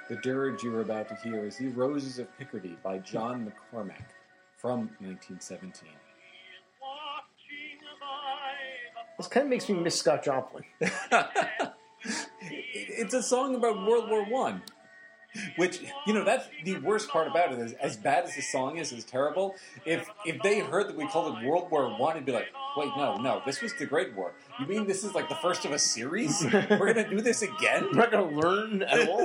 The dirge you're about to hear is The Roses of Picardy by John McCormack from 1917. This kind of makes me miss Scott Joplin. It's a song about World War One. Which, that's the worst part about it. Is as bad as the song is terrible. If they heard that we called it World War One, it'd be like, wait, no, this was the Great War. You mean this is like the first of a series? We're gonna do this again? We're not gonna learn at all?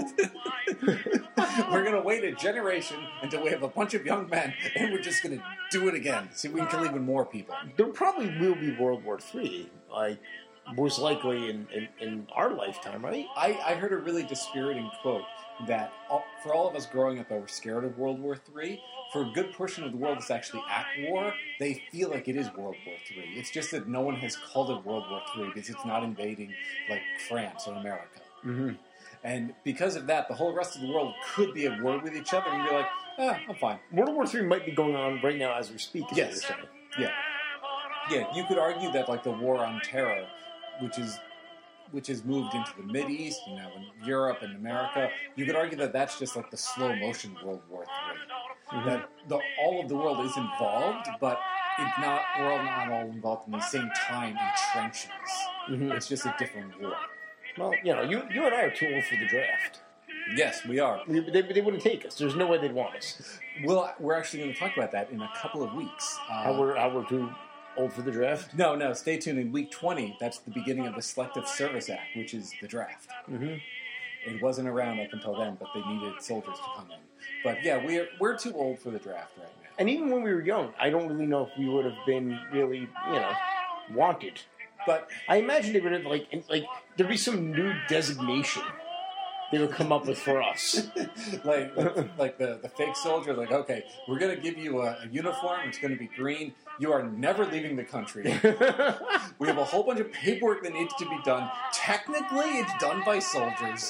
We're gonna wait a generation until we have a bunch of young men, and we're just gonna do it again. See if we can kill even more people. There probably will be World War III, most likely in our lifetime, right? I heard a really dispiriting quote that for all of us growing up that were scared of World War III, for a good portion of the world that's actually at war, they feel like it is World War III. It's just that no one has called it World War III because it's not invading like France or America. Mm-hmm. And because of that, the whole rest of the world could be at war with each other and be like, I'm fine. World War III might be going on right now as we speak. Yes. Yeah. Yeah, you could argue that like the war on terror, which has moved into the Mideast and now in Europe and America, you could argue that that's just like the slow motion World War III. Mm-hmm. That all of the world is involved, but we're all not all involved in the same time in trenches. Mm-hmm. It's just a different war. Well, you and I are too old for the draft. Yes, we are. They wouldn't take us. There's no way they'd want us. Well, we're actually going to talk about that in a couple of weeks. How we're too old for the draft? No. Stay tuned. In week 20, that's the beginning of the Selective Service Act, which is the draft. Mm-hmm. It wasn't around up until then, but they needed soldiers to come in. But yeah, we're too old for the draft right now. And even when we were young, I don't really know if we would have been really, wanted. But I imagine they would have like there'd be some new designation they would come up with for us. like the fake soldier, like, okay, we're going to give you a uniform. It's going to be green. You are never leaving the country. We have a whole bunch of paperwork that needs to be done. Technically, it's done by soldiers.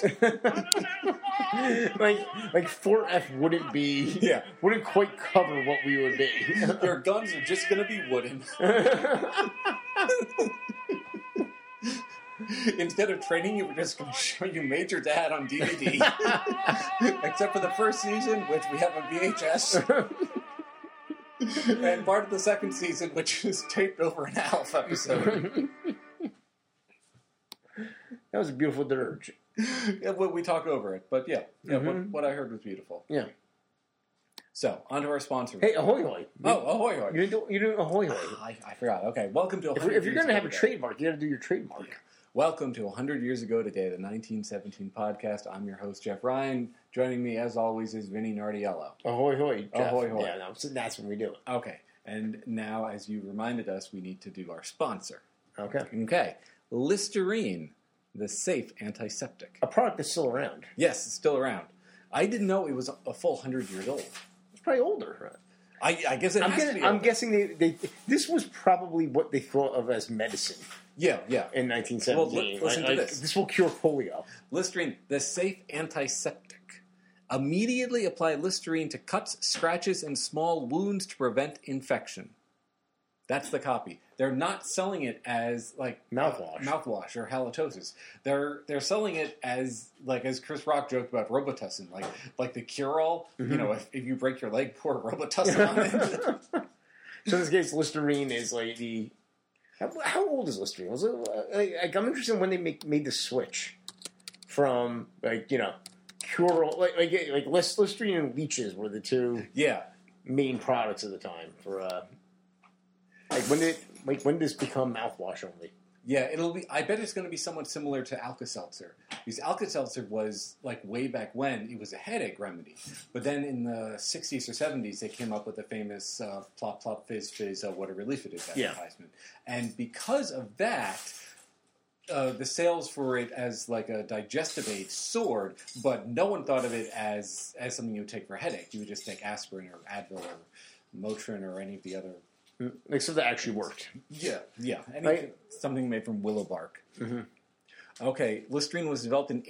like 4F wouldn't quite cover what we would be. Your guns are just going to be wooden. Instead of training you, we're just going to show you Major Dad on DVD. Except for the first season, which we have on VHS. And part of the second season, which is taped over an ALF episode. That was a beautiful dirge. Yeah, we talk over it. But yeah, what I heard was beautiful. Yeah. So, on to our sponsor. Hey, Ahoy Hoy. Ahoy Hoy. You're doing Ahoy Hoy. I forgot. Okay, welcome to 100 If you're going to have a trademark, you got to do your trademark. Yeah. Welcome to 100 Years Ago Today, the 1917 podcast. I'm your host, Jeff Ryan. Joining me, as always, is Vinny Nardiello. Ahoy Hoy, Jeff. Ahoy Hoy. Yeah, so that's when we do it. Okay, and now, as you reminded us, we need to do our sponsor. Okay. Listerine, the safe antiseptic. A product that's still around. Yes, it's still around. I didn't know it was a full 100 years old. It's probably older, right? I guess it has to be older. I'm guessing they this was probably what they thought of as medicine. Yeah. In 1917. Well, listen to this. This will cure polio. Listerine, the safe antiseptic. Immediately apply Listerine to cuts, scratches, and small wounds to prevent infection. That's the copy. They're not selling it as like mouthwash or halitosis. They're selling it as Chris Rock joked about Robitussin, like the cure-all. Mm-hmm. If you break your leg, pour Robitussin on it. So in this case, Listerine is like the. How old is Listerine? Was it I'm interested in when they made the switch from cure-all like Listerine and leeches were the two main products at the time for when did this become mouthwash only? Yeah, it'll be. I bet it's going to be somewhat similar to Alka-Seltzer, because Alka-Seltzer was way back when it was a headache remedy, but then in the 60s or 70s they came up with the famous plop plop fizz fizz what a relief it is advertisement, and because of that, the sales for it as like a digestive aid soared, but no one thought of it as something you would take for a headache. You would just take aspirin or Advil or Motrin or any of the other. So that actually worked. Yeah. Something made from willow bark. Mm-hmm. Okay, Listerine was developed in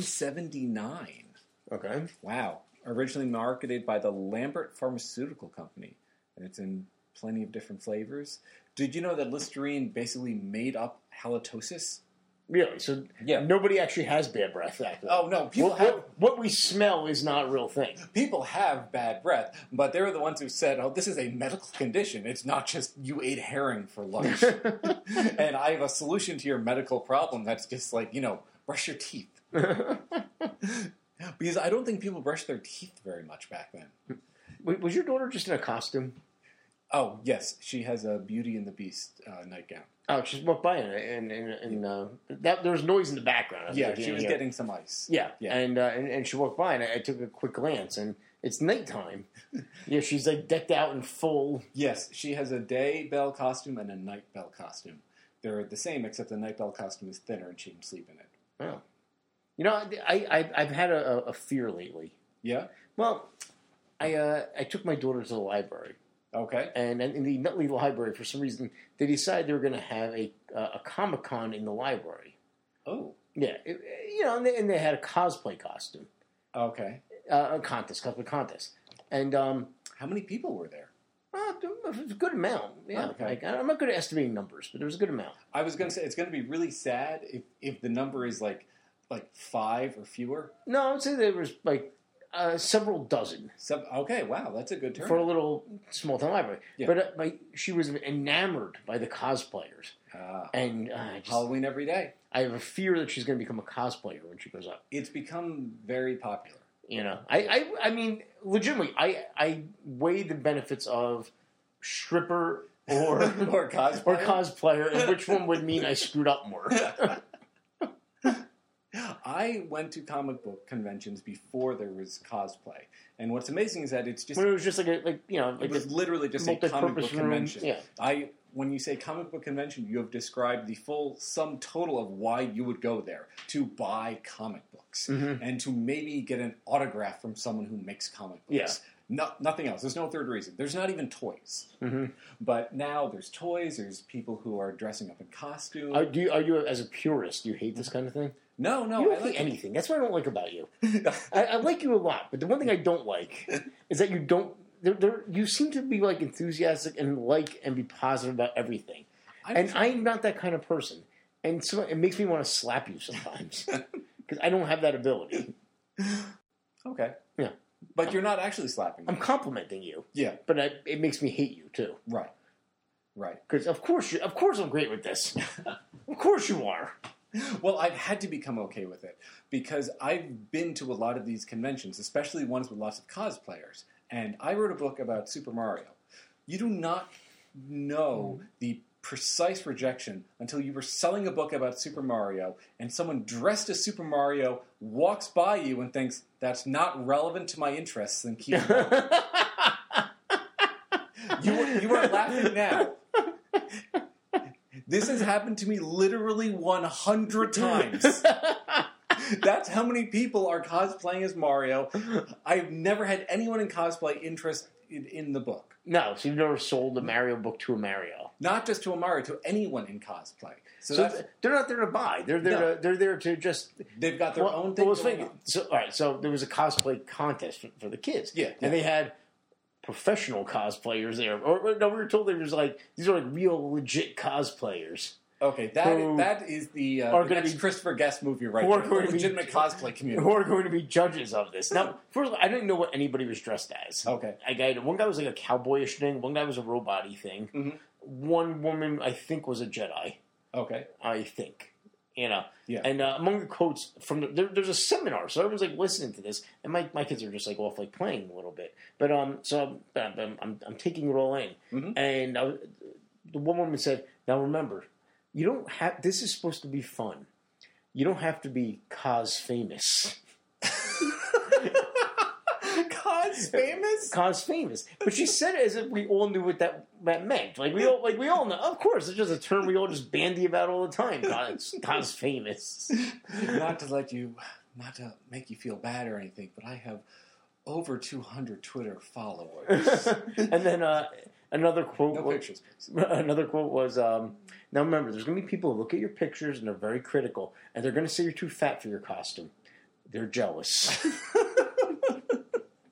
1879. Okay. Wow. Originally marketed by the Lambert Pharmaceutical Company, and it's in plenty of different flavors. Did you know that Listerine basically made up halitosis? Really? So nobody actually has bad breath, actually. Oh, no. What we smell is not a real thing. People have bad breath, but they're the ones who said, oh, this is a medical condition. It's not just you ate herring for lunch. And I have a solution to your medical problem that's just like, brush your teeth. Because I don't think people brush their teeth very much back then. Was your daughter just in a costume? Oh, yes. She has a Beauty and the Beast nightgown. Oh, she walked by and there was noise in the background. Yeah, she was getting some ice. Yeah. And she walked by and I took a quick glance and it's nighttime. Yeah, she's like decked out in full. Yes, she has a day bell costume and a night bell costume. They're the same except the night bell costume is thinner and she can sleep in it. Oh. I've had a fear lately. Yeah? Well, I took my daughter to the library. Okay. And in the Nutley Library, for some reason, they decided they were going to have a Comic-Con in the library. Oh. Yeah. And they had a cosplay costume. Okay. Cosplay contest. And how many people were there? It was a good amount. Yeah. Okay. Like, I'm not good at estimating numbers, but there was a good amount. I was going to say, it's going to be really sad if the number is like 5 or fewer. No, I would say there was like several dozen. Okay, wow, that's a good term. For a little small-town library. Yeah. But she was enamored by the cosplayers. And Halloween every day. I have a fear that she's going to become a cosplayer when she grows up. It's become very popular. I mean, legitimately, I weigh the benefits of stripper or cosplayer, and which one would mean I screwed up more. I went to comic book conventions before there was cosplay, and what's amazing is that it's just when it was just it was literally just a comic book convention. Yeah. When you say comic book convention, you have described the full sum total of why you would go there to buy comic books and to maybe get an autograph from someone who makes comic books. Yeah. Nothing else. There's no third reason. There's not even toys. But now there's toys. There's people who are dressing up in costume. Are you as a purist? Do you hate this kind of thing? No. You don't hate anything. That's what I don't like about you. I like you a lot, but the one thing I don't like is that you don't. You seem to be like enthusiastic and be positive about everything, and I'm not that kind of person. And so it makes me want to slap you sometimes because I don't have that ability. Okay. Yeah. But you're not actually slapping me. I'm complimenting you. Yeah. But it makes me hate you too. Right. Because of course I'm great with this. Of course you are. Well, I've had to become okay with it because I've been to a lot of these conventions, especially ones with lots of cosplayers. And I wrote a book about Super Mario. You do not know the precise rejection until you were selling a book about Super Mario and someone dressed as Super Mario walks by you and thinks, that's not relevant to my interests, and keeps going. You are laughing now. This has happened to me literally 100 times. That's how many people are cosplaying as Mario. I've never had anyone in cosplay interested in the book. No, so you've never sold a Mario book to a Mario. Not just to a Mario, to anyone in cosplay. So they're not there to buy. They're there to just. They've got their own thing. So all right, so there was a cosplay contest for the kids. Yeah, and they had professional cosplayers there. Or no, we were told these are like real legit cosplayers. Okay, that is the next Christopher Guest movie right there. The legitimate cosplay community. Who are going to be judges of this. Now, first of all, I didn't know what anybody was dressed as. Okay. One guy was like a cowboyish thing. One guy was a robot-y thing. Mm-hmm. One woman, I think, was a Jedi. Okay. I think. Yeah. And among the quotes from there's a seminar, so everyone's like listening to this, and my kids are just like off like playing a little bit. But I'm taking it all in, and the one woman said, "Now remember, you don't have. This is supposed to be fun. You don't have to be cos famous." Cos famous, but she said it as if we all knew what that meant. We all know. Of course, it's just a term we all just bandy about all the time. Cos famous. Not to make you feel bad or anything, but I have over 200 Twitter followers. And then another quote. No pictures. Another quote was, "Now remember, there's going to be people who look at your pictures and they're very critical, and they're going to say you're too fat for your costume. They're jealous."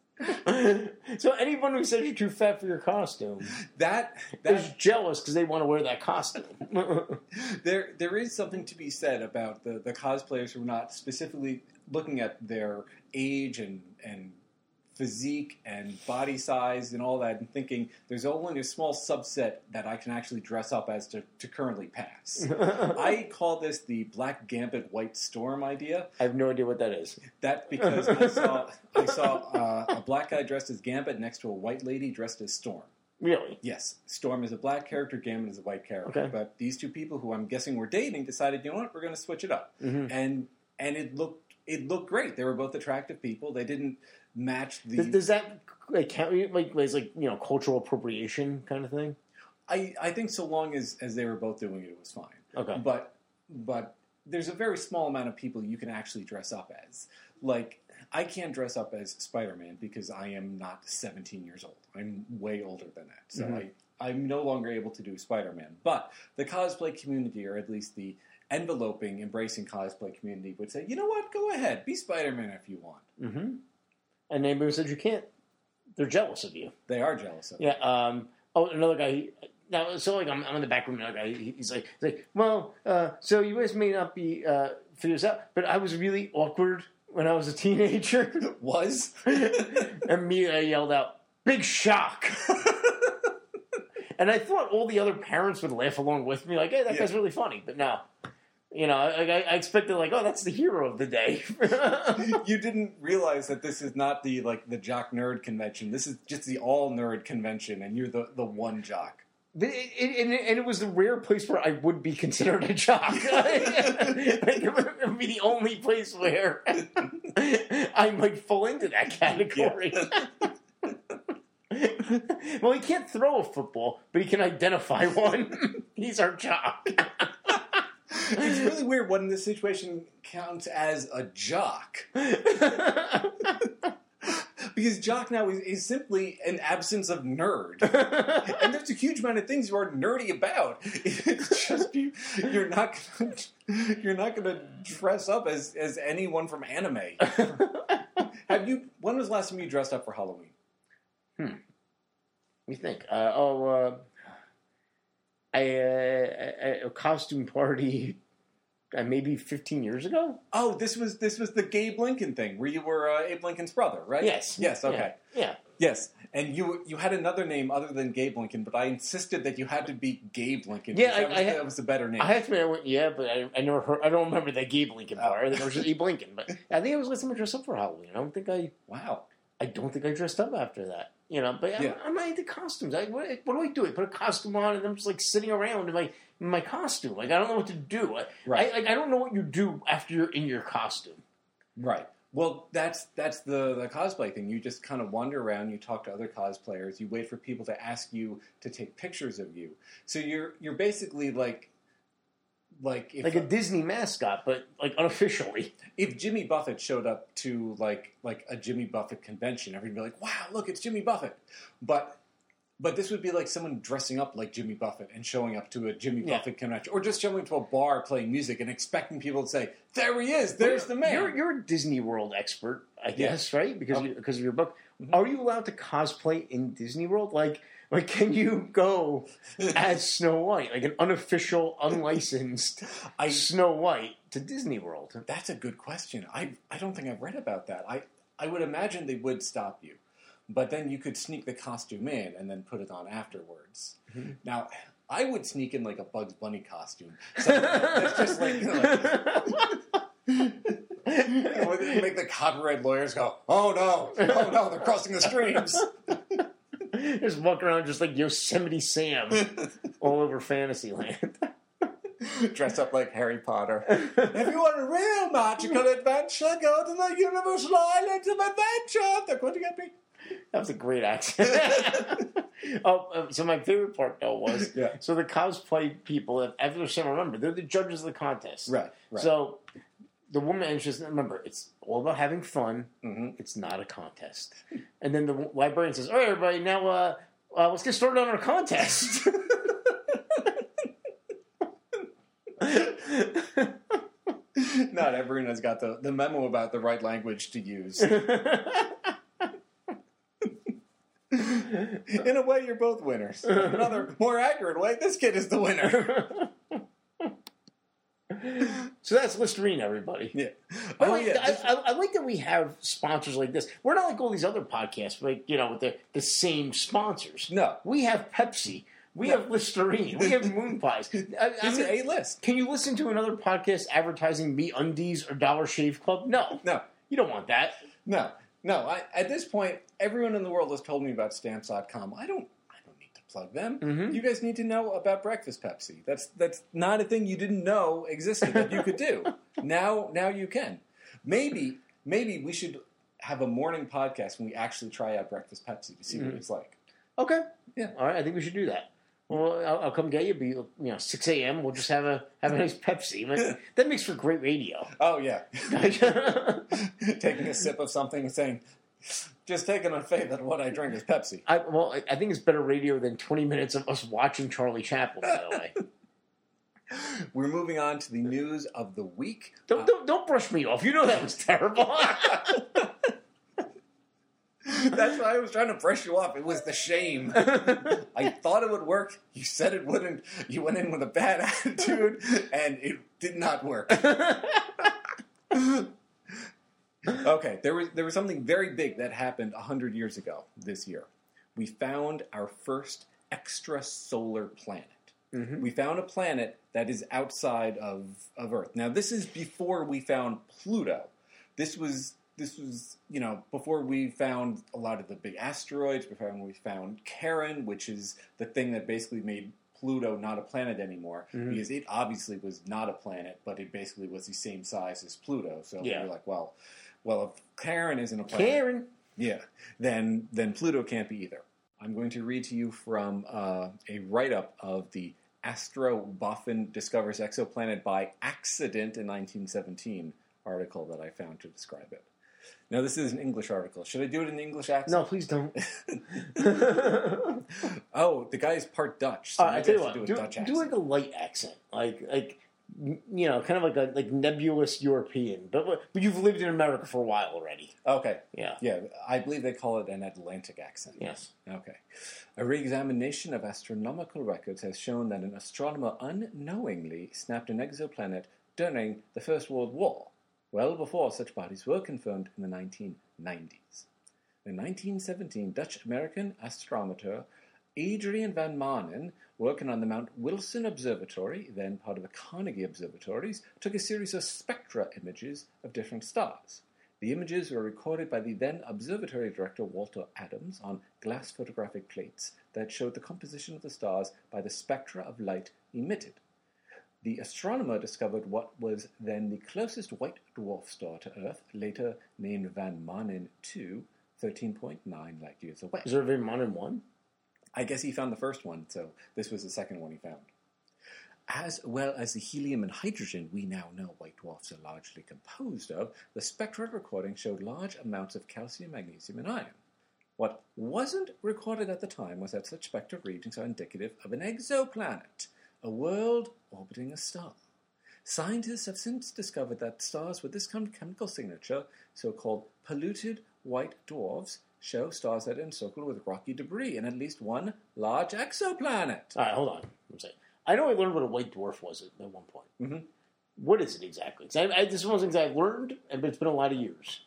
So anyone who says you're too fat for your costume that is jealous because they want to wear that costume. there is something to be said about the cosplayers who are not specifically looking at their age and physique and body size and all that and thinking there's only a small subset that I can actually dress up as to currently pass. I call this the Black Gambit White Storm idea. I have no idea what that is. That because I saw a black guy dressed as Gambit next to a white lady dressed as Storm. Really? Yes. Storm is a black character, Gambit is a white character. Okay. But these two people who I'm guessing were dating decided, you know what, we're going to switch it up. Mm-hmm. And it looked great. They were both attractive people. They didn't match the... Does that count as cultural appropriation kind of thing? I think so long as they were both doing it, it was fine. Okay. But there's a very small amount of people you can actually dress up as. Like, I can't dress up as Spider-Man because I am not 17 years old. I'm way older than that. So Mm-hmm. I'm no longer able to do Spider-Man. But the cosplay community, or at least the enveloping, embracing cosplay community, would say, you know what, go ahead, be Spider-Man if you want. Mm-hmm. And anybody who said you can't, they're jealous of you. They are jealous of you. Yeah. Another guy. Now, so I'm in the back room. Another guy. He's like, well, so you guys may not be figure this out, but I was really awkward when I was a teenager. Was? And me, I yelled out, "Big shock!" And I thought all the other parents would laugh along with me, like, "Hey, that guy's really funny." But no. I expected, oh, that's the hero of the day. You didn't realize that this is not the jock nerd convention. This is just the all nerd convention, and you're the one jock. And it was the rare place where I would be considered a jock. It would be the only place where I might fall into that category. Yeah. Well, he can't throw a football, but he can identify one. He's our jock. It's really weird when this situation counts as a jock. Because jock now is simply an absence of nerd. And there's a huge amount of things you are nerdy about. It's just you're not gonna dress up as anyone from anime. When was the last time you dressed up for Halloween? Let me think. A costume party maybe 15 years ago. Oh, this was the Gabe Lincoln thing where you were Abe Lincoln's brother, right? Yes. Okay. Yeah. Yes, and you had another name other than Gabe Lincoln, but I insisted that you had to be Gabe Lincoln. Yeah, that was the better name. I have to admit, but I never heard. I don't remember that Gabe Lincoln part. I think it was just Abe Lincoln. But I think I was listening to dress up for Halloween. Wow. I don't think I dressed up after that. But Yeah. I'm not into costumes. What do I do? I put a costume on and I'm just sitting around in my costume. I don't know what to do. Right. I don't know what you do after you're in your costume. Right. Well, that's the cosplay thing. You just kind of wander around. You talk to other cosplayers. You wait for people to ask you to take pictures of you. So you're basically like if, a Disney mascot, but unofficially. If Jimmy Buffett showed up to like a Jimmy Buffett convention, everybody would be like, "Wow, look, it's Jimmy Buffett." But this would be like someone dressing up like Jimmy Buffett and showing up to a Jimmy Buffett convention, or just showing to a bar playing music and expecting people to say, "There he is! There's the man." You're a Disney World expert, I guess, right? Because of your book. Mm-hmm. Are you allowed to cosplay in Disney World? Can you go as Snow White, an unofficial, unlicensed Snow White to Disney World? That's a good question. I don't think I've read about that. I would imagine they would stop you. But then you could sneak the costume in and then put it on afterwards. Mm-hmm. Now, I would sneak in a Bugs Bunny costume. So it's just make the copyright lawyers go, "Oh no, they're crossing the streams." Just walk around just like Yosemite Sam all over Fantasyland. Dressed up like Harry Potter. If you want a real magical adventure, go to the Universal Islands of Adventure. They're going to get me. That was a great accent. So my favorite part, though, was so the cosplay people, after the remember, they're the judges of the contest. Right. So the woman, and just remember, it's all about having fun. Mm-hmm. It's not a contest. And then the librarian says, "All right, everybody, now let's get started on our contest." Not everyone has got the memo about the right language to use. In a way, you're both winners. In another, more accurate way, this kid is the winner. So that's Listerine, everybody. Yeah. By the way, I like that we have sponsors like this. We're not like all these other podcasts, like, with the same sponsors. No. We have Pepsi. We have Listerine. We have Moon Pies. It's an A-list. Can you listen to another podcast advertising Me Undies or Dollar Shave Club? No. No. You don't want that. No. At this point, everyone in the world has told me about Stamps.com. I don't need to plug them. Mm-hmm. You guys need to know about Breakfast Pepsi. That's not a thing you didn't know existed that you could do. Now you can. Maybe we should have a morning podcast when we actually try out Breakfast Pepsi to see what it's like. Okay. Yeah. All right. I think we should do that. Well, I'll come get you. Be 6 a.m. We'll just have a nice Pepsi. That makes for great radio. Oh yeah. Taking a sip of something and saying, "Just taking on faith that what I drink is Pepsi." I think it's better radio than 20 minutes of us watching Charlie Chaplin. By the way. We're moving on to the news of the week. Don't brush me off. You know that was terrible. That's why I was trying to brush you off. It was the shame. I thought it would work. You said it wouldn't. You went in with a bad attitude, and it did not work. Okay, there was something very big that happened 100 years ago this year. We found our first extrasolar planet. Mm-hmm. We found a planet that is outside of Earth. Now, this is before we found Pluto. This was before we found a lot of the big asteroids, before we found Charon, which is the thing that basically made Pluto not a planet anymore, because it obviously was not a planet, but it basically was the same size as Pluto. So we were like, well, if Charon isn't a planet, then Pluto can't be either. I'm going to read to you from a write-up of the Astro Boffin Discovers Exoplanet by Accident in 1917 article that I found to describe it. Now, this is an English article. Should I do it in the English accent? No, please don't. Oh, the guy is part Dutch, so I tell you what, do a Dutch accent. Do like a light accent, like kind of like nebulous European. But you've lived in America for a while already. Okay. Yeah. I believe they call it an Atlantic accent. Yes. Okay. A re-examination of astronomical records has shown that an astronomer unknowingly snapped an exoplanet during the First World War, well before such bodies were confirmed in the 1990s. The 1917 Dutch-American astronomer Adrian van Maanen, working on the Mount Wilson Observatory, then part of the Carnegie Observatories, took a series of spectra images of different stars. The images were recorded by the then observatory director Walter Adams on glass photographic plates that showed the composition of the stars by the spectra of light emitted. The astronomer discovered what was then the closest white dwarf star to Earth, later named Van Maanen 2, 13.9 light years away. Is there a Van Maanen 1? I guess he found the first one, so this was the second one he found. As well as the helium and hydrogen we now know white dwarfs are largely composed of, the spectral recording showed large amounts of calcium, magnesium, and iron. What wasn't recorded at the time was that such spectral readings are indicative of an exoplanet, a world orbiting a star. Scientists have since discovered that stars with this chemical signature, so-called polluted white dwarfs, show stars that are encircled with rocky debris and at least one large exoplanet. All right, hold on. I know I learned what a white dwarf was at one point. Mm-hmm. What is it exactly? This is one of the things I've learned, but it's been a lot of years.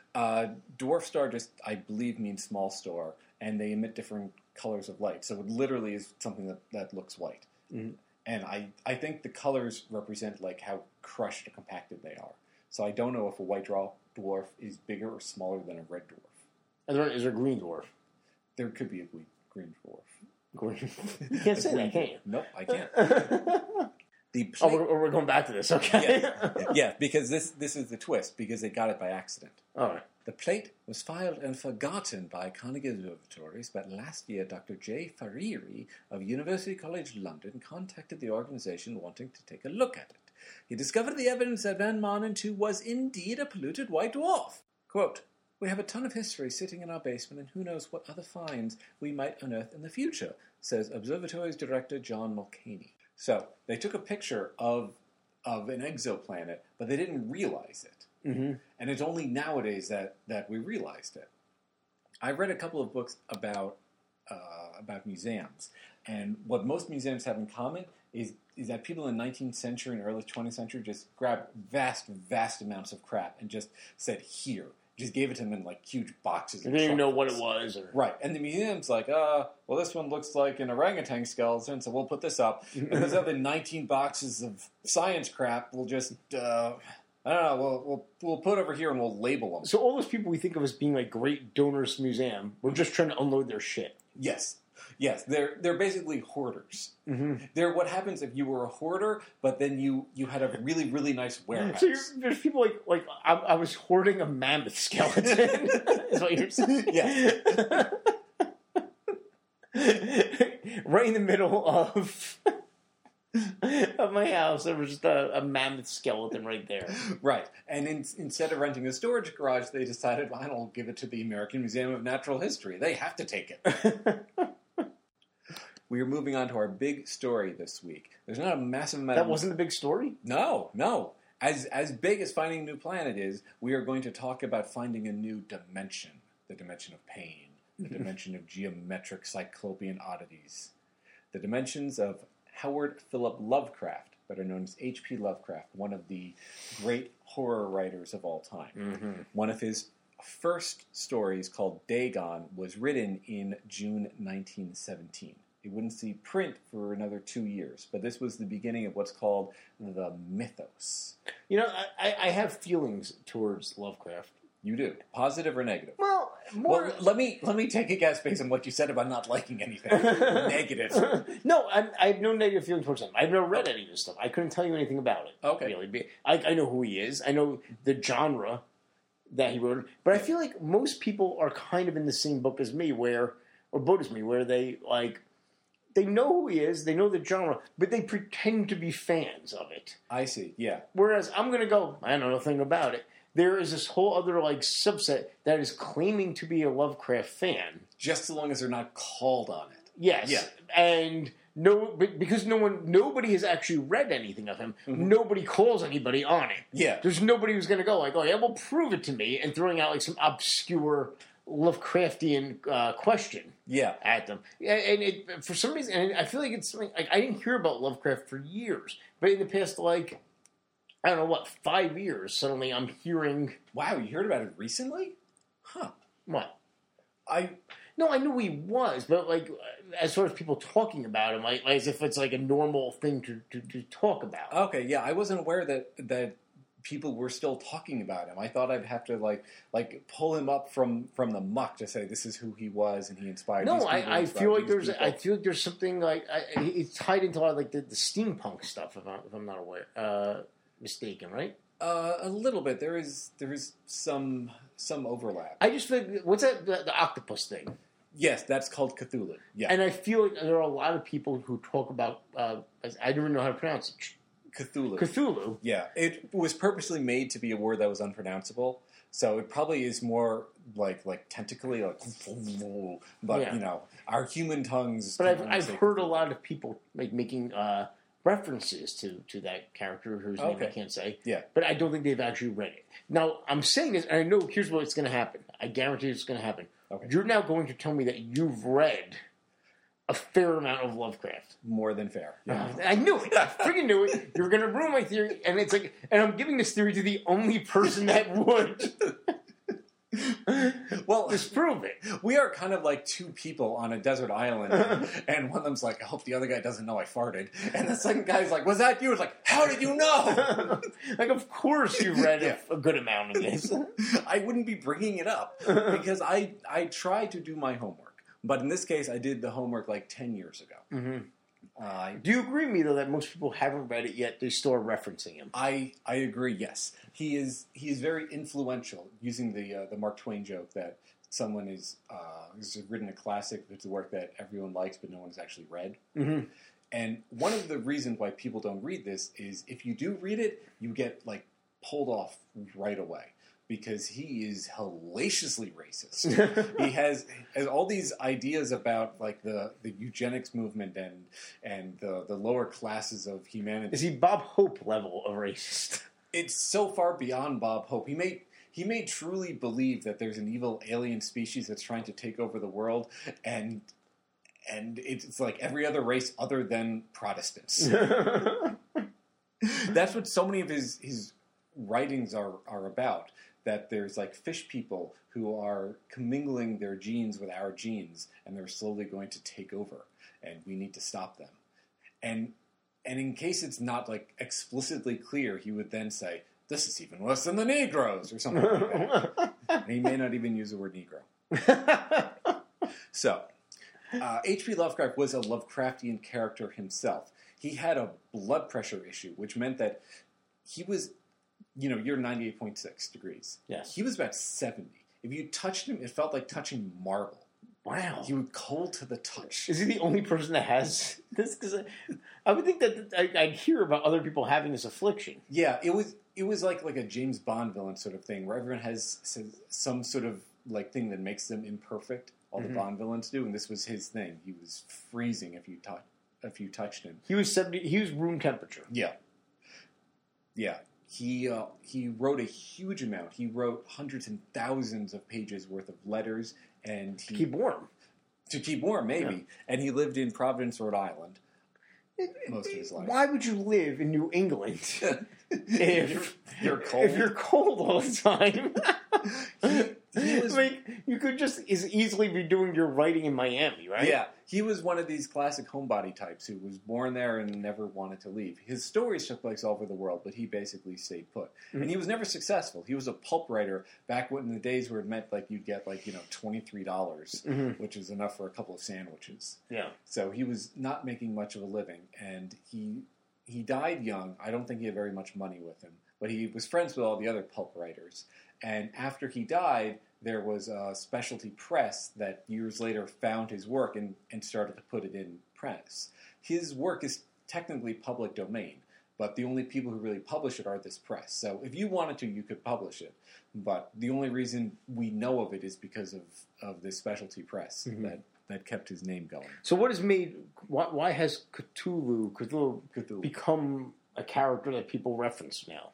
Dwarf star just, I believe, means small star, and they emit different colors of light. So it literally is something that looks white. Mm-hmm. And I think the colors represent like how crushed or compacted they are. So I don't know if a white dwarf is bigger or smaller than a red dwarf. Is there a green dwarf? There could be a green dwarf. Green. You can't say that, can you? Nope, I can't. We're going back to this, okay? Yeah, because this is the twist, because they got it by accident. All right. The plate was filed and forgotten by Carnegie Observatories, but last year Dr. J. Fariri of University College London contacted the organization wanting to take a look at it. He discovered the evidence that Van Maanen 2 was indeed a polluted white dwarf. Quote, "We have a ton of history sitting in our basement, and who knows what other finds we might unearth in the future," says Observatories Director John Mulcahy. So, they took a picture of an exoplanet, but they didn't realize it. Mm-hmm. And it's only nowadays that we realized it. I read a couple of books about museums. And what most museums have in common is that people in the 19th century and early 20th century just grabbed vast amounts of crap and just said, here. Just gave it to them in like huge boxes. They didn't even know what it was. Or... Right. And the museum's like, well, this one looks like an orangutan skeleton, so we'll put this up. And there's other 19 boxes of science crap. We'll just, I don't know, we'll put over here and we'll label them. So all those people we think of as being like great donors to the museum, we're just trying to unload their shit. Yes. Yes, they're basically hoarders. Mm-hmm. They're what happens if you were a hoarder, but then you had a really nice warehouse. So there's people like I was hoarding a mammoth skeleton. Is what you're saying? Yeah. Right in the middle of my house, there was just a mammoth skeleton right there. Right, and instead of renting a storage garage, they decided, well, I'll give it to the American Museum of Natural History. They have to take it. We are moving on to our big story this week. There's not a massive amount That wasn't the big story? No. As big as finding a new planet is, we are going to talk about finding a new dimension. The dimension of pain. The dimension of geometric cyclopean oddities. The dimensions of Howard Philip Lovecraft, better known as H.P. Lovecraft, one of the great horror writers of all time. Mm-hmm. One of his first stories, called Dagon, was written in June 1917. It wouldn't see print for another 2 years, but this was the beginning of what's called the mythos. You know, I have feelings towards Lovecraft. You do, positive or negative? Well, more. Well, let me take a guess based on what you said about not liking anything. Negative. No, I have no negative feeling towards him. I've never read any of his stuff. I couldn't tell you anything about it. Okay, really. I know who he is. I know the genre that he wrote, but I feel like most people are kind of in the same boat as me, where they like. They know who he is, they know the genre, but they pretend to be fans of it. I see, yeah. Whereas I'm going to go, I know nothing about it. There is this whole other like subset that is claiming to be a Lovecraft fan. Just so long as they're not called on it. Yes. Yeah. And because nobody has actually read anything of him, nobody calls anybody on it. Yeah. There's nobody who's going to go like, oh yeah, well prove it to me, and throwing out like some obscure Lovecraftian question at them. And for some reason, and I feel like it's something, like, I didn't hear about Lovecraft for years, but in the past, like, I don't know what, 5 years, suddenly I'm hearing... Wow, you heard about it recently? Huh. What? No, I knew he was, but, like, as far as people talking about him, like as if it's, like, a normal thing to talk about. Okay, yeah, I wasn't aware that people were still talking about him. I thought I'd have to like pull him up from the muck to say this is who he was and he inspired. No, these people, I feel like there's something like it's tied into a lot of like the steampunk stuff. If I'm not mistaken, right? A little bit. There is some overlap. I just think what's that the octopus thing? Yes, that's called Cthulhu. Yeah, and I feel like there are a lot of people who talk about. I don't even know how to pronounce it. Cthulhu. Yeah, it was purposely made to be a word that was unpronounceable, so it probably is more like tentacly, like. But yeah. You know, our human tongues. But I've heard a lot of people like making references to that character whose name I can't say. Yeah, but I don't think they've actually read it. Now I'm saying this, and I know here's what's going to happen. I guarantee it's going to happen. Okay. You're now going to tell me that you've read a fair amount of Lovecraft. More than fair. Yeah. I knew it. I freaking knew it. You were going to ruin my theory, and it's like, and I'm giving this theory to the only person that would. Well, disprove it. We are kind of like two people on a desert island, and one of them's like, I hope the other guy doesn't know I farted. And the second guy's like, was that you? It's like, how did you know? Like, of course you read a good amount of this. I wouldn't be bringing it up because I try to do my homework. But in this case, I did the homework like 10 years ago. Mm-hmm. Do you agree with me, though, that most people haven't read it yet? They still are referencing him. I agree, yes. He is very influential, using the Mark Twain joke that someone has written a classic that's a work that everyone likes but no one's actually read. Mm-hmm. And one of the reasons why people don't read this is if you do read it, you get like pulled off right away. Because he is hellaciously racist. He has all these ideas about like the eugenics movement and the lower classes of humanity. Is he Bob Hope level of racist? It's so far beyond Bob Hope. He may truly believe that there's an evil alien species that's trying to take over the world, and and it's like every other race other than Protestants. That's what so many of his writings are about. That there's like fish people who are commingling their genes with our genes, and they're slowly going to take over, and we need to stop them. And in case it's not like explicitly clear, he would then say, "This is even worse than the Negroes," or something like that. And he may not even use the word Negro. So, H.P. Lovecraft was a Lovecraftian character himself. He had a blood pressure issue, which meant that he was, you're 98.6 degrees. Yes. He was about 70. If you touched him, it felt like touching marble. Wow. He was cold to the touch. Is he the only person that has this? Because I would think that I'd hear about other people having this affliction. Yeah, it was like a James Bond villain sort of thing, where everyone has some sort of like thing that makes them imperfect. All the Bond villains do, and this was his thing. He was freezing if you touched him. He was 70. He was room temperature. Yeah. He wrote a huge amount. He wrote hundreds and thousands of pages worth of letters, and To keep warm. To keep warm, maybe. Yeah. And he lived in Providence, Rhode Island, most of his life. Why would you live in New England if you're cold? If you're cold all the time. He was, like, you could just as easily be doing your writing in Miami, right? Yeah, he was one of these classic homebody types who was born there and never wanted to leave. His stories took place all over the world, but he basically stayed put. Mm-hmm. And he was never successful. He was a pulp writer back in the days where it meant like you'd get like $23, which is enough for a couple of sandwiches. Yeah. So he was not making much of a living, and he died young. I don't think he had very much money with him, but he was friends with all the other pulp writers. And after he died, there was a specialty press that years later found his work and started to put it in press. His work is technically public domain, but the only people who really publish it are this press. So if you wanted to, you could publish it. But the only reason we know of it is because of this specialty press that kept his name going. So what has made... Why has Cthulhu become a character that people reference now?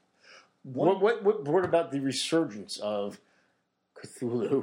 What brought about the resurgence of Cthulhu?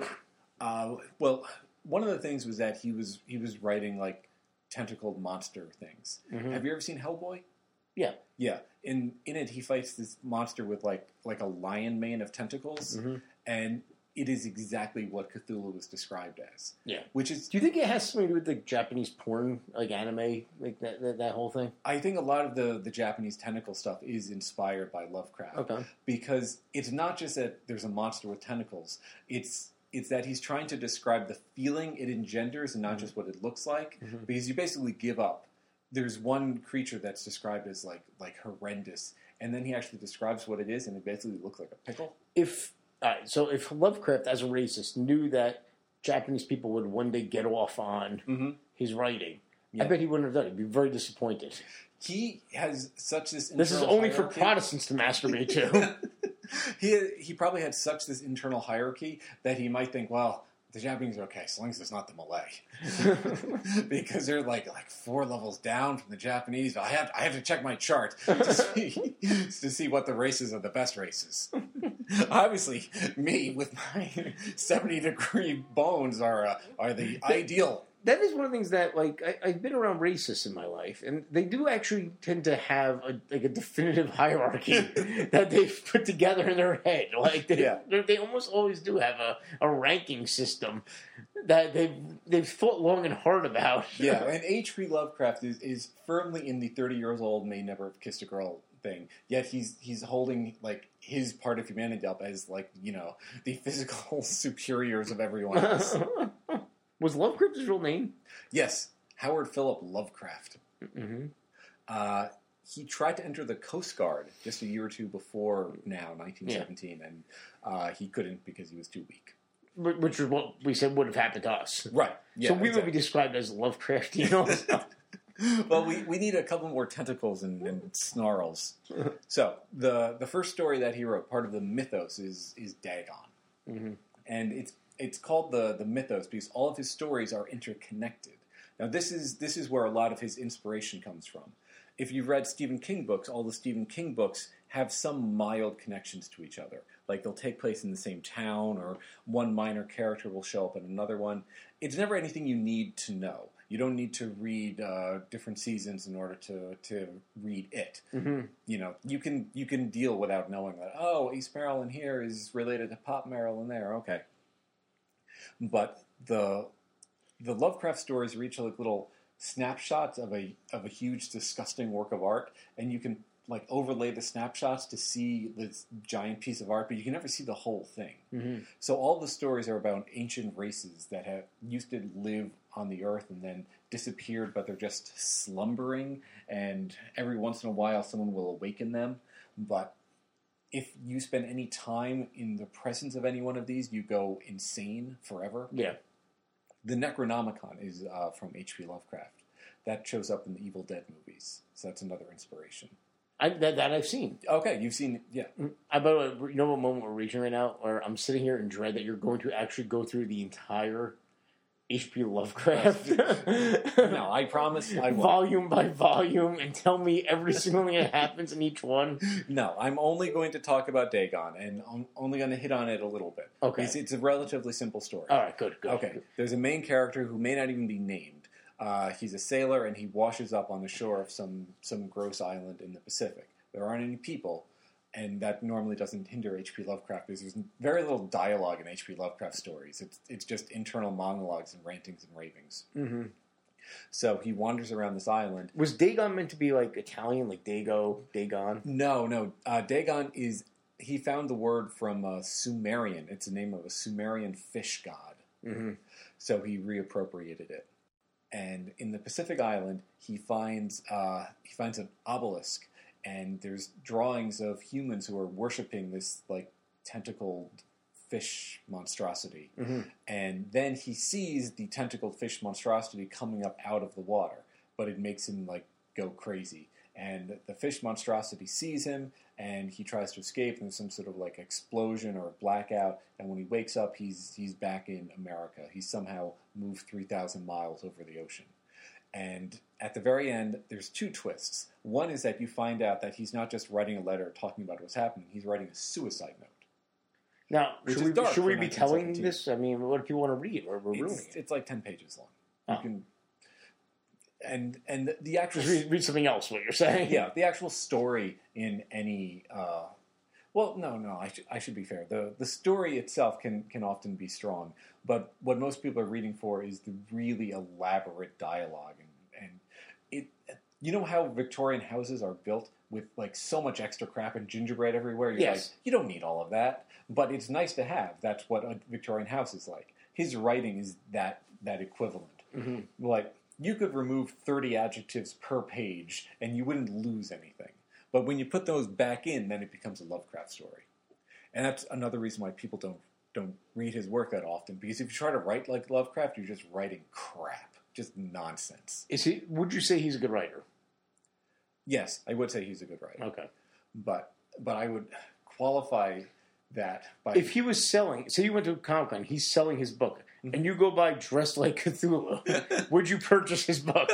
Well, one of the things was that he was writing like tentacled monster things. Mm-hmm. Have you ever seen Hellboy? Yeah. Yeah. In it, he fights this monster with like a lion mane of tentacles, and it is exactly what Cthulhu was described as. Yeah. Which is... Do you think it has something to do with the Japanese porn, like anime, like that whole thing? I think a lot of the Japanese tentacle stuff is inspired by Lovecraft. Okay. Because it's not just that there's a monster with tentacles. It's that he's trying to describe the feeling it engenders and not just what it looks like. Because you basically give up. There's one creature that's described as like horrendous, and then he actually describes what it is, and it basically looks like a pickle. So if Lovecraft, as a racist, knew that Japanese people would one day get off on his writing, I bet he wouldn't have done it. He'd be very disappointed. He has such this internal This is only hierarchy. for Protestants to masturbate to. He probably had such this internal hierarchy that he might think, well, the Japanese are okay, as long as it's not the Malay. Because they're like 4 levels down from the Japanese. I have to check my chart to see what the races are the best races. Obviously, me with my 70-degree bones are the ideal. That is one of the things that, like, I've been around racists in my life, and they do actually tend to have a definitive hierarchy that they've put together in their head. Like, they almost always do have a ranking system that they've thought long and hard about. Yeah, and H.P. Lovecraft is firmly in the 30 years old, may never have kissed a girl thing. Yet he's holding like his part of humanity up as like the physical superiors of everyone else. Was Lovecraft his real name? Yes, Howard Philip Lovecraft. He tried to enter the Coast Guard just a year or two before 1917, and he couldn't because he was too weak. Which is what we said would have happened to us. Right. Yeah, so we would be described as Lovecraftian. Well, we need a couple more tentacles and snarls. So the first story that he wrote, part of the mythos, is Dagon, and it's called the mythos because all of his stories are interconnected. Now this is where a lot of his inspiration comes from. If you've read Stephen King books, all the Stephen King books have some mild connections to each other. Like they'll take place in the same town, or one minor character will show up in another one. It's never anything you need to know. You don't need to read different seasons in order to read it. Mm-hmm. You know, you can deal without knowing that. Oh, Ace Marilyn here is related to Pop Marilyn there. Okay, but the Lovecraft stories reach like little snapshots of a huge, disgusting work of art, and you can like overlay the snapshots to see this giant piece of art, but you can never see the whole thing. Mm-hmm. So all the stories are about ancient races that have used to live on the earth and then disappeared, but they're just slumbering, and every once in a while someone will awaken them. But if you spend any time in the presence of any one of these, you go insane forever. Yeah. The Necronomicon is from H.P. Lovecraft. That shows up in the Evil Dead movies, so that's another inspiration. That I've seen. Okay, you've seen it, yeah. By the way, you know what moment we're reaching right now? Where I'm sitting here in dread that you're going to actually go through the entire H.P. Lovecraft. No, I promise I won't. Volume by volume, and tell me every single thing that happens in each one. No, I'm only going to talk about Dagon, and I'm only going to hit on it a little bit. Okay. It's a relatively simple story. All right, good. Okay, there's a main character who may not even be named. He's a sailor, and he washes up on the shore of some gross island in the Pacific. There aren't any people, and that normally doesn't hinder H.P. Lovecraft because there's very little dialogue in H.P. Lovecraft stories. It's just internal monologues and rantings and ravings. Mm-hmm. So he wanders around this island. Was Dagon meant to be like Italian, like Dagon? No. Dagon is... He found the word from Sumerian. It's the name of a Sumerian fish god. Mm-hmm. So he reappropriated it. And in the Pacific Island, he finds an obelisk, and there's drawings of humans who are worshiping this like tentacled fish monstrosity. Mm-hmm. And then he sees the tentacled fish monstrosity coming up out of the water, but it makes him like go crazy. And the fish monstrosity sees him, and he tries to escape, and there's some sort of like explosion or blackout, and when he wakes up, he's back in America. He's somehow moved 3,000 miles over the ocean. And at the very end, there's two twists. One is that you find out that he's not just writing a letter talking about what's happening, he's writing a suicide note. Now, should we be telling 1917. this? I mean, what if people want to read, or we're ruining it? It's like 10 pages long. You Oh. can... And the actual... Just read something else, what you're saying. Yeah, the actual story in any... well, no, I should be fair. The story itself can often be strong, but what most people are reading for is the really elaborate dialogue. And it, you know how Victorian houses are built with like so much extra crap and gingerbread everywhere? You're Yes. like, you don't need all of that, but it's nice to have. That's what a Victorian house is like. His writing is that equivalent. Mm-hmm. Like, you could remove 30 adjectives per page and you wouldn't lose anything. But when you put those back in, then it becomes a Lovecraft story. And that's another reason why people don't read his work that often. Because if you try to write like Lovecraft, you're just writing crap. Just nonsense. Would you say he's a good writer? Yes, I would say he's a good writer. Okay. But I would qualify that by... If he was selling, say you went to Comic-Con, he's selling his book, and you go by dressed like Cthulhu, would you purchase his book?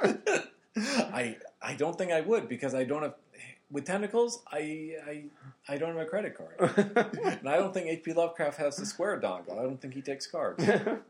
I don't think I would, because I don't have... With tentacles, I don't have a credit card. And I don't think H.P. Lovecraft has the Square dongle. I don't think he takes cards.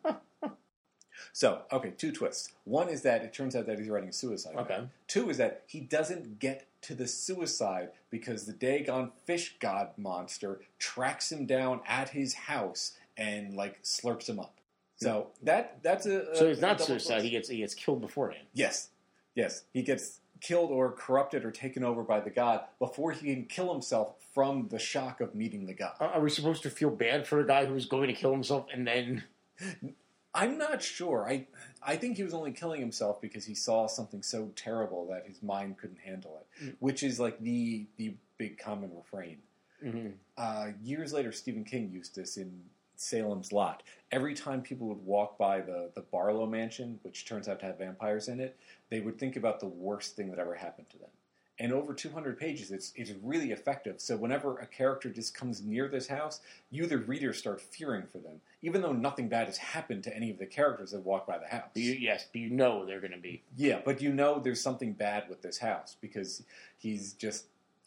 So, okay, two twists. One is that it turns out that he's writing a suicide note. Okay. Two is that he doesn't get to the suicide because the Dagon fish god monster tracks him down at his house and, like, slurps him up. So that's a... So it's not double suicide, twist. he gets killed beforehand. Yes. He gets killed or corrupted or taken over by the god before he can kill himself from the shock of meeting the god. Are we supposed to feel bad for a guy who's going to kill himself and then... I'm not sure. I think he was only killing himself because he saw something so terrible that his mind couldn't handle it, which is like the big common refrain. Mm-hmm. Years later, Stephen King used this in Salem's Lot. Every time people would walk by the Barlow Mansion, which turns out to have vampires in it, they would think about the worst thing that ever happened to them. And over 200 pages, it's really effective. So whenever a character just comes near this house, you, the reader, start fearing for them, even though nothing bad has happened to any of the characters that walk by the house. But you know they're going to be. Yeah, but you know there's something bad with this house because he's just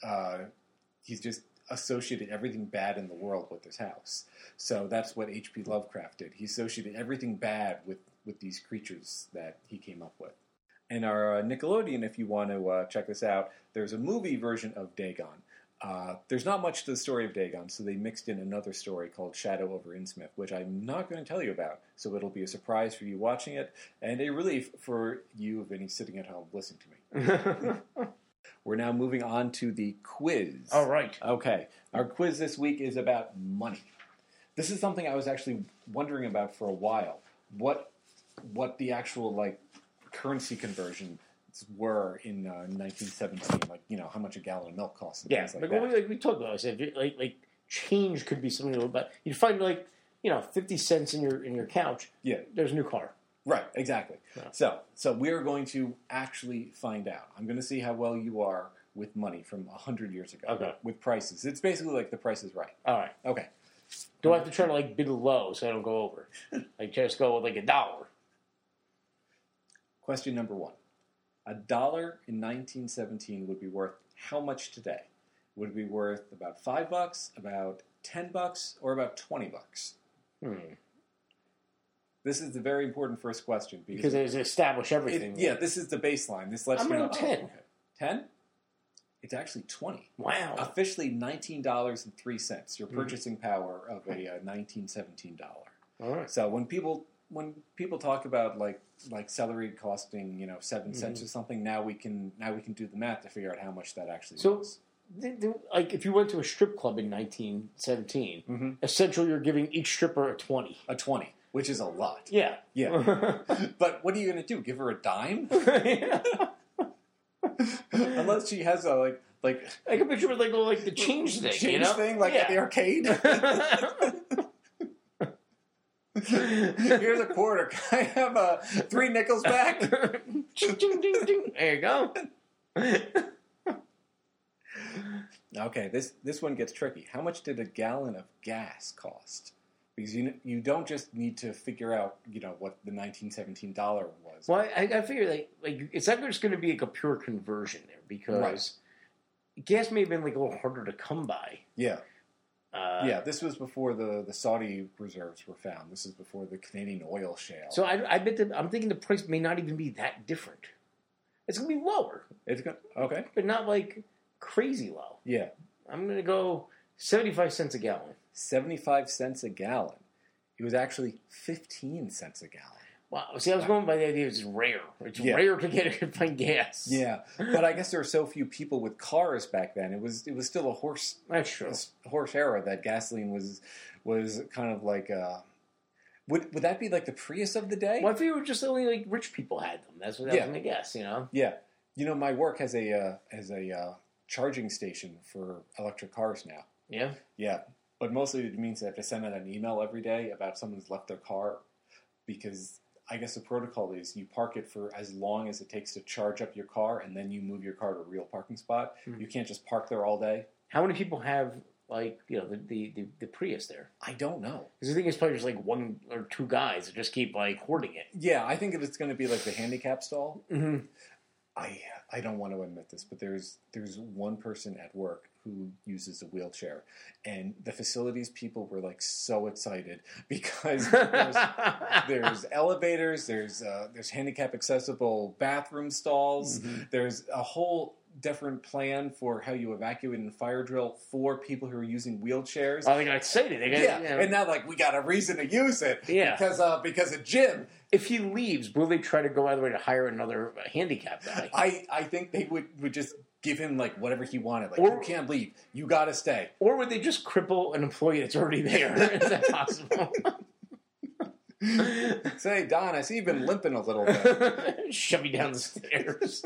associated everything bad in the world with this house. So that's what H.P. Lovecraft did. He associated everything bad with with these creatures that he came up with. And our Nickelodeon, if you want to check this out, there's a movie version of Dagon. There's not much to the story of Dagon, so they mixed in another story called Shadow over Innsmouth, which I'm not going to tell you about. So it'll be a surprise for you watching it, and a relief for you, Vinny, sitting at home listening to me. We're now moving on to the quiz. All right. Okay. Our quiz this week is about money. This is something I was actually wondering about for a while. What the actual, like, currency conversions were in 1917, like, you know, how much a gallon of milk costs and things like that. Like we talked about, I said, like change could be something about. You'd find, like, 50 cents in your couch. Yeah. There's a new car. Right, exactly. Yeah. So we're going to actually find out. I'm going to see how well you are with money from 100 years ago. Okay. With prices. It's basically like The Price is Right. All right. Okay. Do I have to try to, like, bid low so I don't go over? Like, just go with, like, $1. Question number 1. $1 in 1917 would be worth how much today? Would it be worth about $5, about $10, or about $20? This is the very important first question. Because they establish everything. This is the baseline. This lets I'm you know. going 10. Okay. 10? It's actually 20. Wow. Officially $19.03. Your purchasing power of a $1917. All right. So when people talk about like celery costing 7 cents or something, now we can do the math to figure out how much that actually was. Like if you went to a strip club in 1917, essentially you're giving each stripper a 20. A 20, which is a lot. Yeah. Yeah. But what are you going to do? Give her a dime? Unless she has a like I can picture with like the change thing, thing, like at the arcade. Here's a quarter. Can I have 3 nickels back? Ding, ding, ding, ding. There you go. Okay, this one gets tricky. How much did a gallon of gas cost? Because you don't just need to figure out what the $1917 was. Well, I figure like it's not just going to be like a pure conversion there because gas may have been like a little harder to come by. Yeah. This was before the Saudi reserves were found. This is before the Canadian oil shale. So I bet I'm thinking the price may not even be that different. It's going to be lower. Okay. But not like crazy low. Yeah. I'm going to go 75 cents a gallon. 75 cents a gallon. It was actually 15 cents a gallon. Wow. See, I was going by the idea it's rare. It's rare to find gas. Yeah. But I guess there were so few people with cars back then. It was still a horse era that gasoline was kind of like would that be like the Prius of the day? Well, I figured just only like rich people had them. That's what I was going to guess, Yeah. My work has a charging station for electric cars now. Yeah? Yeah. But mostly it means I have to send out an email every day about someone's left their car because I guess the protocol is you park it for as long as it takes to charge up your car and then you move your car to a real parking spot. You can't just park there all day. How many people have the Prius there? I don't know. Because I think it's probably just like 1 or 2 guys that just keep like hoarding it. Yeah, I think it's going to be like the handicap stall. Mm-hmm. I don't want to admit this, but there's one person at work who uses a wheelchair, and the facilities people were like so excited because there's elevators, there's handicap accessible bathroom stalls, there's a whole different plan for how you evacuate and fire drill for people who are using wheelchairs. Oh, they got excited. And now we got a reason to use it because of Jim. If he leaves, will they try to go out of the way to hire another handicap guy? I think they would just give him like whatever he wanted. Like, you can't leave. You got to stay. Or would they just cripple an employee that's already there? Is that possible? Say, Don, I see you've been limping a little bit. Shove you down the stairs.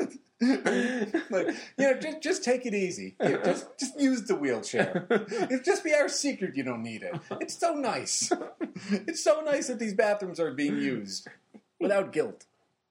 Just take it easy. Just use the wheelchair. It'll just be our secret you don't need it. It's so nice. It's so nice that these bathrooms are being used without guilt.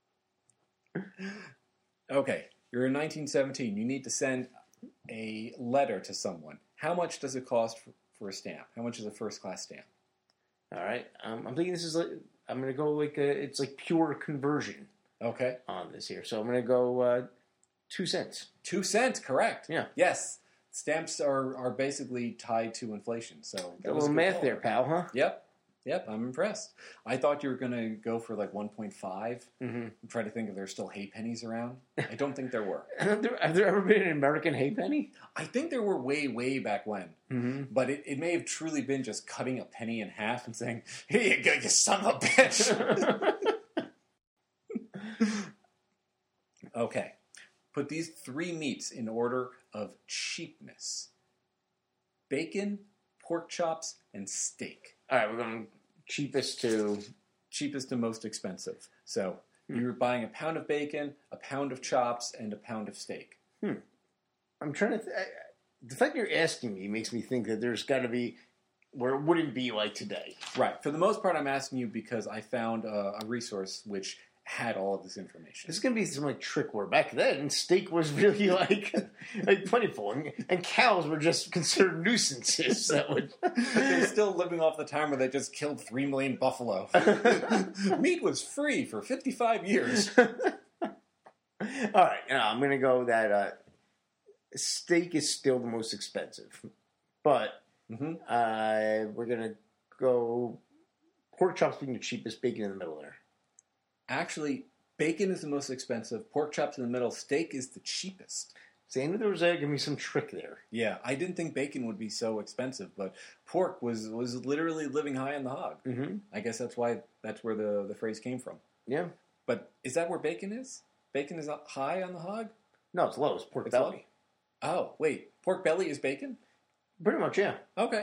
Okay, you're in 1917. You need to send a letter to someone. How much does it cost for a stamp? How much is a first-class stamp? All right, I'm thinking this is like I'm going to go it's like pure conversion. Okay. On this here, so I'm going to go 2 cents. 2 cents, correct? Yeah. Yes, stamps are basically tied to inflation. So a little math there, pal, huh? Yep. Yep, I'm impressed. I thought you were going to go for like 1.5. Mm-hmm. I'm trying to think if there's still hay pennies around. I don't think there were. Have there ever been an American hay penny? I think there were way back when. Mm-hmm. But it may have truly been just cutting a penny in half and saying, "Here you go, you son of a bitch." Okay. Put these 3 meats in order of cheapness: bacon, pork chops, and steak. All right, we're going cheapest to... Cheapest to most expensive. So you're buying a pound of bacon, a pound of chops, and a pound of steak. I'm trying to... the fact you're asking me makes me think that there's got to be... where it wouldn't be like today. Right. For the most part, I'm asking you because I found a resource which had all of this information. This is going to be some like trick where back then steak was really like plentiful, and cows were just considered nuisances. That would They're still living off the time where they just killed 3 million buffalo. Meat was free for 55 years. All right, I'm going to go that steak is still the most expensive, but we're going to go pork chops being the cheapest, bacon in the middle there. Actually, bacon is the most expensive, pork chops in the middle, steak is the cheapest. See, I knew there was going to be some trick there. Yeah, I didn't think bacon would be so expensive, but pork was literally living high on the hog. Mm-hmm. I guess that's where the phrase came from. Yeah. But is that where bacon is? Bacon is high on the hog? No, it's low. It's pork belly. Low? Oh, wait. Pork belly is bacon? Pretty much, yeah. Okay.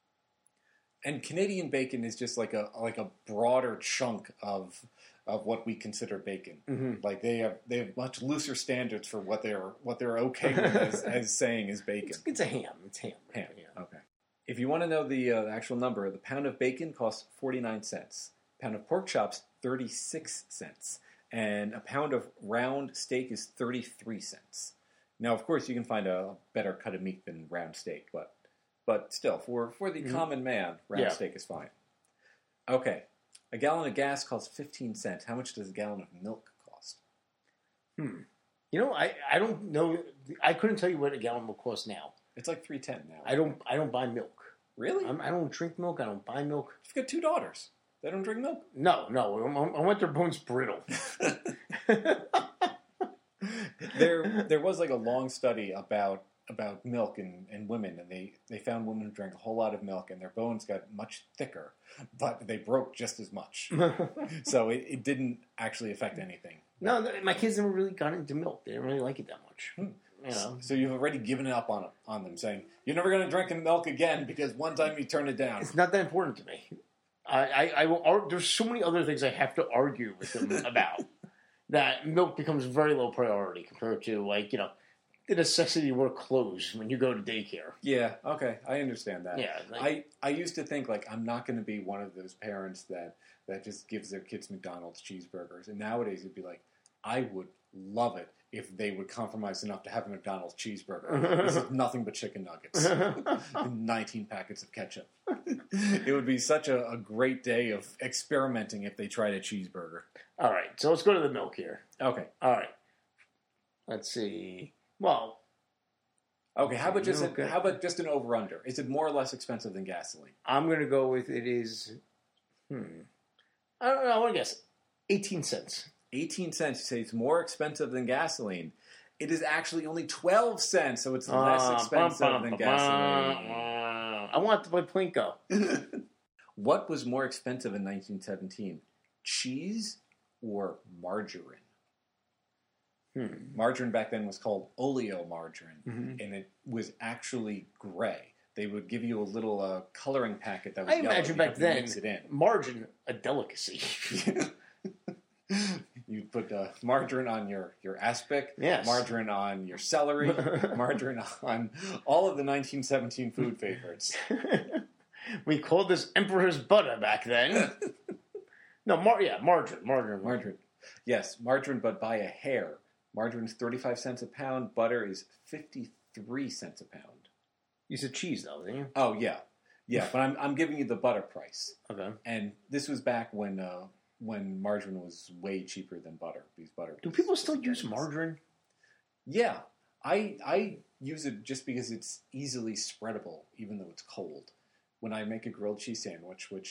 And Canadian bacon is just like a broader chunk of what we consider bacon. Mm-hmm. Like they have much looser standards for what they're okay with as saying is bacon. It's a ham. It's ham. Ham. Yeah. Okay. If you want to know the actual number, the pound of bacon costs 49 cents. A pound of pork chops 36 cents, and a pound of round steak is 33 cents. Now, of course, you can find a better cut of meat than round steak, but still, for the common man, round steak is fine. Okay. A gallon of gas costs 15 cents. How much does a gallon of milk cost? You know, I don't know. I couldn't tell you what a gallon will cost now. It's like $3.10 now. I don't buy milk. Really? I don't drink milk. I don't buy milk. You've got 2 daughters. They don't drink milk? No. I want their bones brittle. There was like a long study about milk and women, and they found women who drank a whole lot of milk and their bones got much thicker, but they broke just as much. So it didn't actually affect anything. No, my kids never really got into milk. They didn't really like it that much. You know. So you've already given up on them, saying you're never going to drink milk again because one time you turned it down. It's not that important to me. I will. There's so many other things I have to argue with them about that milk becomes very low priority compared to the necessity to wear clothes when you go to daycare. Yeah, okay, I understand that. Yeah, I used to think I'm not going to be one of those parents that just gives their kids McDonald's cheeseburgers, and nowadays it'd be like, I would love it if they would compromise enough to have a McDonald's cheeseburger. This is nothing but chicken nuggets and 19 packets of ketchup. It would be such a great day of experimenting if they tried a cheeseburger. All right, so let's go to the milk here. Okay. All right. Let's see. Well, okay. How about just an over/under? Is it more or less expensive than gasoline? I'm going to go with it is. I don't know. I want to guess 18 cents. 18 cents. You say it's more expensive than gasoline. It is actually only 12 cents, so it's less expensive than gasoline. I want to play Plinko. What was more expensive in 1917? Cheese or margarine? Margarine back then was called oleomargarine, and it was actually gray. They would give you a little coloring packet that was yellow. I imagine back then, mix it in. margarine, a delicacy. You put margarine on your aspic, yes. Margarine on your celery, margarine on all of the 1917 food favorites. We called this Emperor's butter back then. No, margarine. Yes, margarine, but by a hair. Margarine is 35 cents a pound. Butter is 53 cents a pound. You said cheese, though, didn't you? Oh, yeah. Yeah, but I'm giving you the butter price. Okay. And this was back when margarine was way cheaper than butter. Because butter. Do people still use margarine? Yeah. I use it just because it's easily spreadable, even though it's cold. When I make a grilled cheese sandwich, which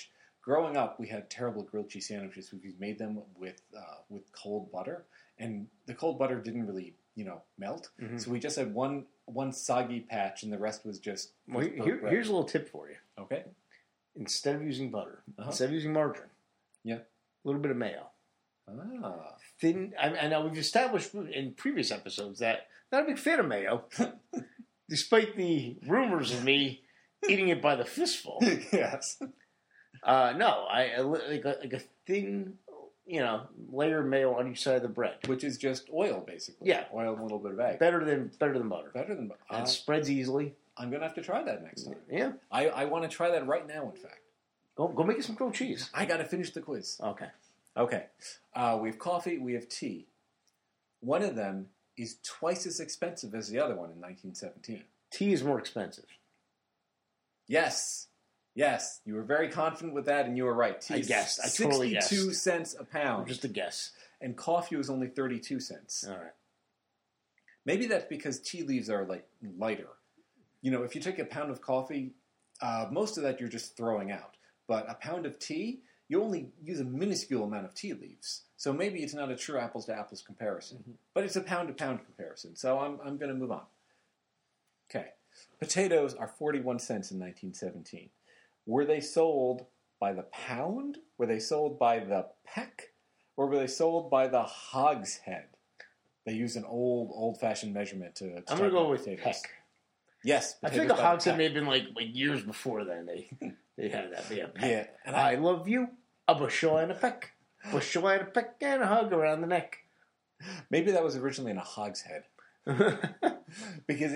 growing up, we had terrible grilled cheese sandwiches. We made them with cold butter, and the cold butter didn't really, melt. Mhm. So we just had one soggy patch, and the rest was just. Well, was burnt bread. here's a little tip for you. Okay. Instead of using butter, Uh-huh. instead of using margarine, Yeah. a little bit of mayo. Ah. Thin. I know we've established in previous episodes that not a big fan of mayo, despite the rumors of me eating it by the fistful. Yes. No, I like a thin, layer of mayo on each side of the bread. Which is just oil, basically. Yeah. Oil and a little bit of egg. Better than butter. Better than butter. And it spreads easily. I'm going to have to try that next time. Yeah. I want to try that right now, in fact. Go make us some grilled cheese. I got to finish the quiz. Okay. Okay. We have coffee, we have tea. One of them is twice as expensive as the other one in 1917. Tea is more expensive. Yes. Yes. You were very confident with that, and you were right. Tea I is guessed. I totally guessed. 62 cents a pound. Just a guess. And coffee was only 32 cents. All right. Maybe that's because tea leaves are, lighter. If you take a pound of coffee, most of that you're just throwing out. But a pound of tea, you only use a minuscule amount of tea leaves. So maybe it's not a true apples-to-apples comparison. Mm-hmm. But it's a pound-to-pound comparison. So I'm going to move on. Okay. Potatoes are 41 cents in 1917. Were they sold by the pound? Were they sold by the peck? Or were they sold by the hogshead? They use an old-fashioned measurement to I'm going to go talk with about potatoes. peck. Yes. I think potatoes the by hogshead peck. may have been like years before then. They had that. They had peck. Yeah. And I love you. A bushel and a peck. Bushel and a peck and a hug around the neck. Maybe that was originally in a hogshead. Because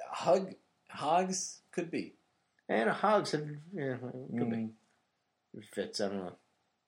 hogs could be. And a hogshead. Yeah, could be. It fits. I don't know.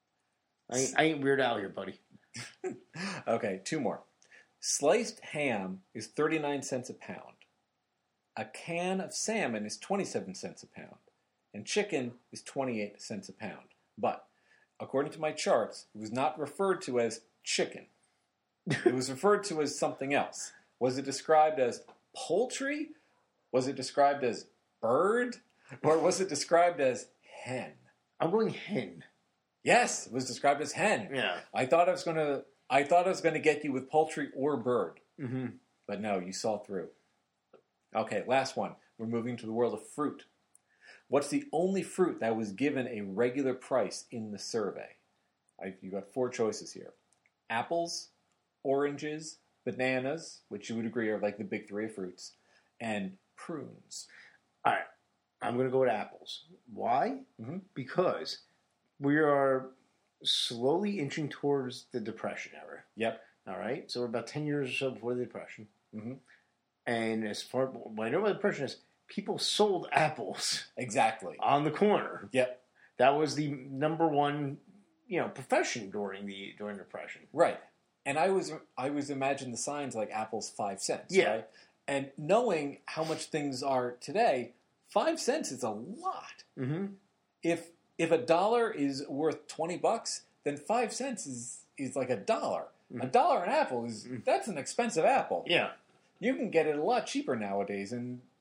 I ain't Weird Al here, buddy. Okay, two more. Sliced ham is 39 cents a pound. A can of salmon is 27 cents a pound. And chicken is 28 cents a pound. But, according to my charts, it was not referred to as chicken. It was referred to as something else. Was it described as poultry? Was it described as bird? Or was it described as hen? I'm going hen. Yes, it was described as hen. Yeah. I thought I was going to get you with poultry or bird. Mm-hmm. But no, you saw through. Okay, last one. We're moving to the world of fruit. What's the only fruit that was given a regular price in the survey? You got four choices here. Apples, oranges, bananas, which you would agree are like the big three of fruits, and prunes. All right. I'm going to go with apples. Why? Mm-hmm. Because we are slowly inching towards the Depression era. Yep. All right? So we're about 10 years or so before the Depression. Mm-hmm. And as far what I know about the Depression is, people sold apples Exactly. on the corner. Yep. That was the number one, profession during the Depression. Right. And I was imagine the signs like apples 5 cents. Yeah. Right? And knowing how much things are today, 5 cents is a lot. Mm-hmm. If $1 is worth $20, then 5 cents is like $1. Mm-hmm. $1 an apple that's an expensive apple. Yeah. You can get it a lot cheaper nowadays.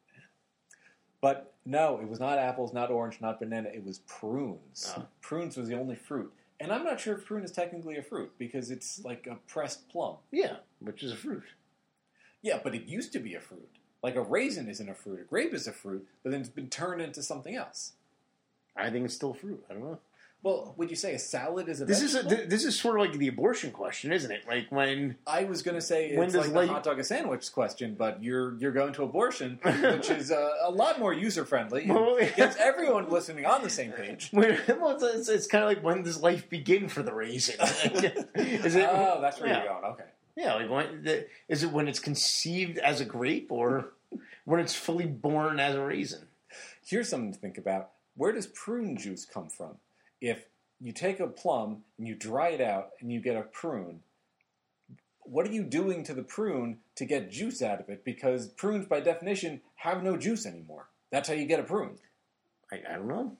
But no, it was not apples, not orange, not banana. It was prunes. Oh. Prunes was the only fruit. And I'm not sure if prune is technically a fruit because it's like a pressed plum. Yeah, which is a fruit. Yeah, but it used to be a fruit. Like a raisin isn't a fruit. A grape is a fruit, but then it's been turned into something else. I think it's still fruit. I don't know. Well, would you say a salad is a This vegetable? is sort of like the abortion question, isn't it? Like when I was going to say When it's does like the hot dog a sandwich question, but you're going to abortion, which is a lot more user friendly. Well, Gets everyone listening on the same page. it's kind of like when does life begin for the raisin? Is it? Oh, that's where yeah. you're going. Okay. Yeah, like is it when it's conceived as a grape or when it's fully born as a raisin? Here's something to think about. Where does prune juice come from? If you take a plum and you dry it out and you get a prune, what are you doing to the prune to get juice out of it? Because prunes, by definition, have no juice anymore. That's how you get a prune. I don't know.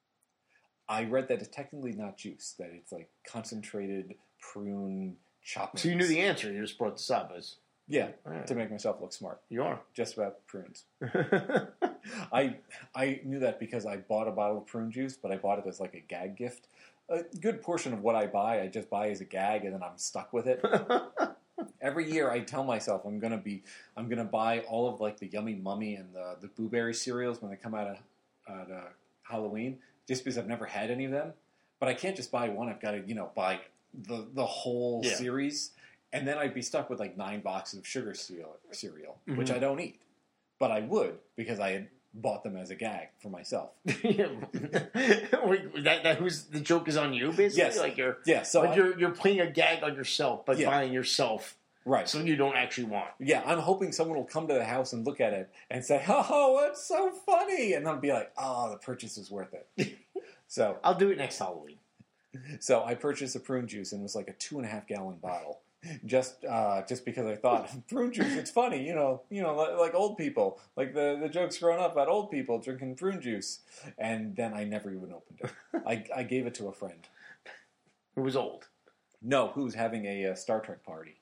I read that it's technically not juice, that it's like concentrated prune chocolate. So you knew the answer. You just brought this up as Yeah, Right. to make myself look smart. You are. Just about prunes. I knew that because I bought a bottle of prune juice, but I bought it as like a gag gift. A good portion of what I buy, I just buy as a gag, and then I'm stuck with it. Every year, I tell myself I'm gonna buy all of like the Yummy Mummy and the blueberry cereals when they come out at Halloween, just because I've never had any of them. But I can't just buy one. I've got to buy the whole series, and then I'd be stuck with like 9 boxes of sugar cereal, which I don't eat. But I would because I had bought them as a gag for myself. Wait, that who's the joke is on you, basically? Yes. Like So you're playing a gag on yourself by buying yourself something you don't actually want. Yeah, I'm hoping someone will come to the house and look at it and say, "Oh, what's so funny?" And I'll be like, "Oh, the purchase is worth it." So I'll do it next Halloween. So I purchased a prune juice, and it was like a 2.5-gallon bottle. Just because I thought prune juice, it's funny, like old people, like the jokes growing up about old people drinking prune juice, and then I never even opened it. I gave it to a friend who was old. No, who was having a Star Trek party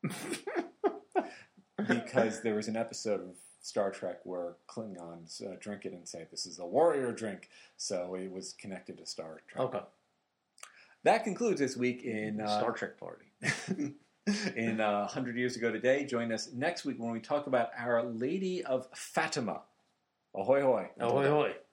because there was an episode of Star Trek where Klingons drink it and say this is a warrior drink, so it was connected to Star Trek. Okay, that concludes this week in Star Trek party. In 100 Years Ago Today. Join us next week when we talk about Our Lady of Fatima. Ahoy, hoy. Ahoy, hoy.